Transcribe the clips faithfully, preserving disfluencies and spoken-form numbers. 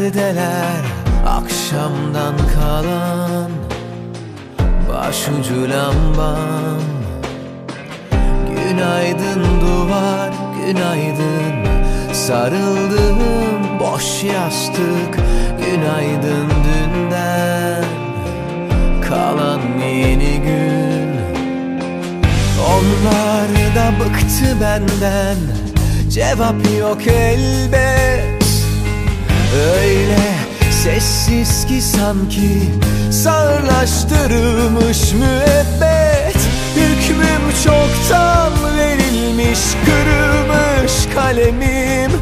Neredeler akşamdan kalan başucu lambam? Günaydın duvar, günaydın sarıldığım boş yastık, günaydın dünden kalan yeni gün. Onlar da bıktı benden, cevap yok elbet. Öyle sessiz ki sanki sağırlaştırılmış müebbet. Hükmüm çoktan verilmiş, kırılmış kalemim.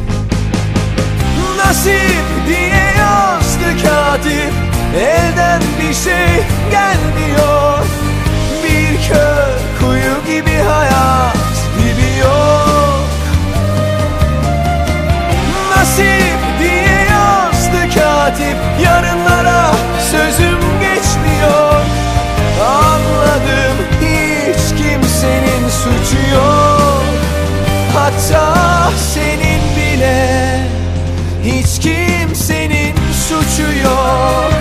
Nasip diye yazdı katip, elden bir şey gelmiyor. Bir kör kuyu gibi hayat, dibi yok. Nasip diye yazdı katip, yarınlara sözüm geçmiyor. Anladım, hiç kimsenin suçu yok. Hatta senin bile, hiç kimsenin suçu yok.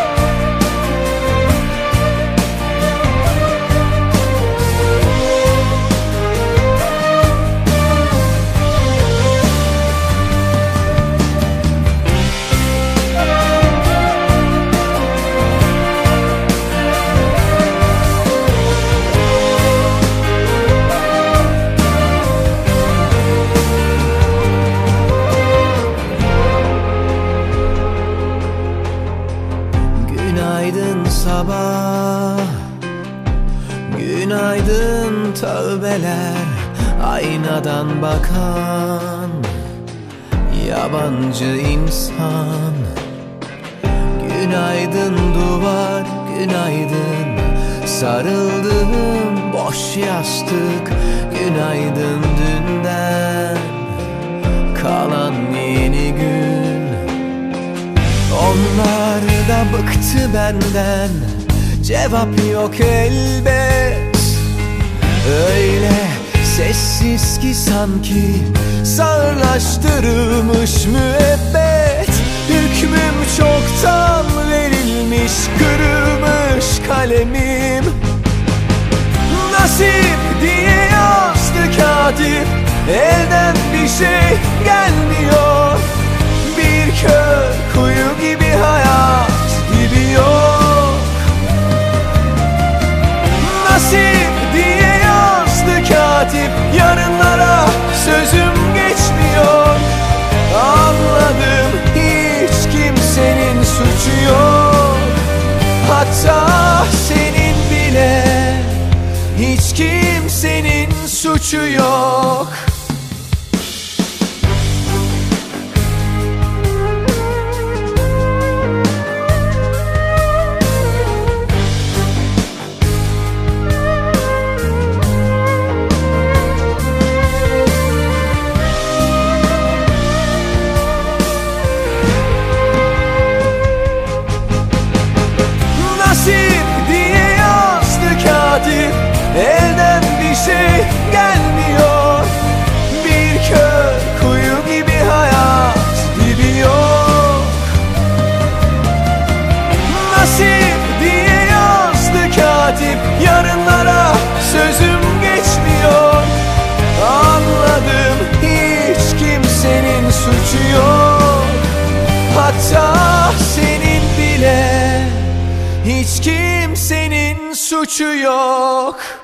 Günaydın sabah, günaydın tövbeler, aynadan bakan yabancı insan. Günaydın duvar, günaydın sarıldığım boş yastık, günaydın dünden kalan yeni gün. Onlar da bıktı benden, cevap yok elbet. Öyle sessiz ki sanki sağırlaştırılmış müebbet. Hükmüm çoktan verilmiş, kırılmış kalemim. Nasip diye yazdı katip, elden bir şey gelmiyor. Bir kör kuyu gibi hayat, gibi yok. Nasip diye yazdı katip, yarınlara sözüm geçmiyor. Anladım, hiç kimsenin suçu yok. Hatta senin bile, hiç kimsenin suçu yok. Nasip diye yazdı katip, elden bir şey gelmiyor. Bir kör kuyu gibi hayat, dibi yok. Nasip diye yazdı katip, yarınlara sözüm geçmiyor. Anladım, hiç kimsenin suçu yok. Hatta senin bile, hiç kimsenin suçu yok.